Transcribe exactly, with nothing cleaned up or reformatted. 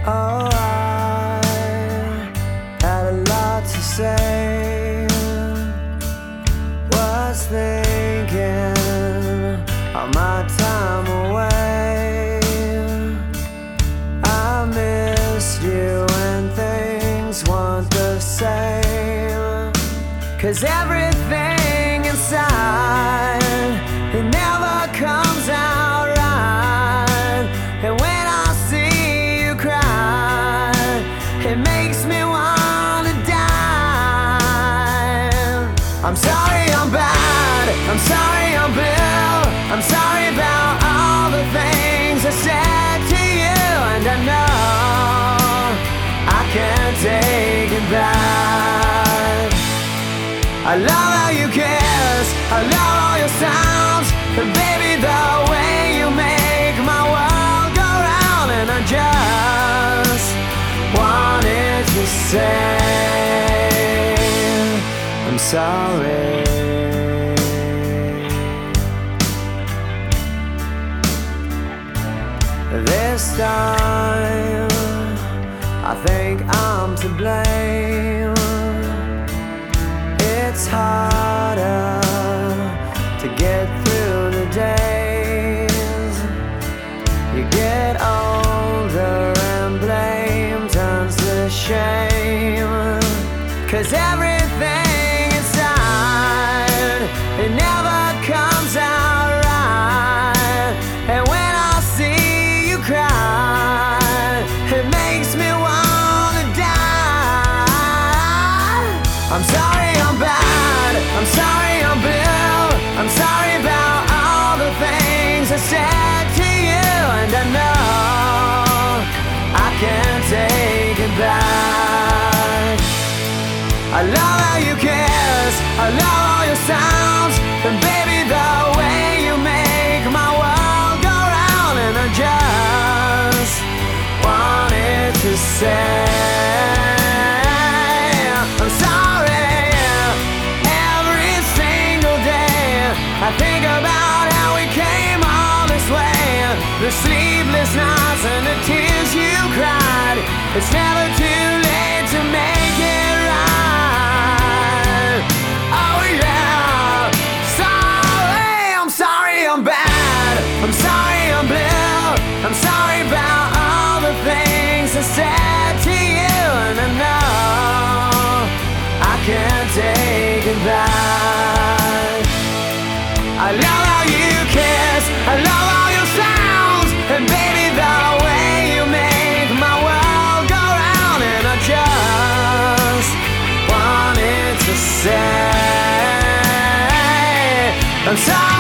Oh, I had a lot to say. Was thinking of my time away. I missed you when things weren't the same. 'Cause everything inside, it never comes out right. And when I see you cry, it makes me wanna die. I'm sorry I'm bad, I'm sorry I'm Bill, I'm sorry about all the things I said to you. And I know I can't take it back. I love how you kiss, I love all your sounds, and baby the way you make my world go round. And I just wanted to say I'm sorry. This time I think I'm to blame. It's harder to get through the days. You get older and blame turns to shame. 'Cause everything inside, it never comes out right. And when I see you cry, it makes me wanna die. I'm sorry I'm bad, I'm sorry I'm Bill, I'm sorry about all the things I said to you. And I know I can't take it back. I love how you kiss, I love all your sounds, and baby the way you make my world go round. And I just wanted to say I'm sorry. Every single day I think about how we came all this way. The sleepless nights and the tears you cried. It's never too late to make it right. Oh yeah. Sorry, I'm sorry I'm bad, I'm sorry I'm Bill, I'm sorry about all the things I said to you. And I know I can't take it back. I love how you kiss, I love all your sounds, and baby the way you make my world go round. And I just wanted to say I'm sorry.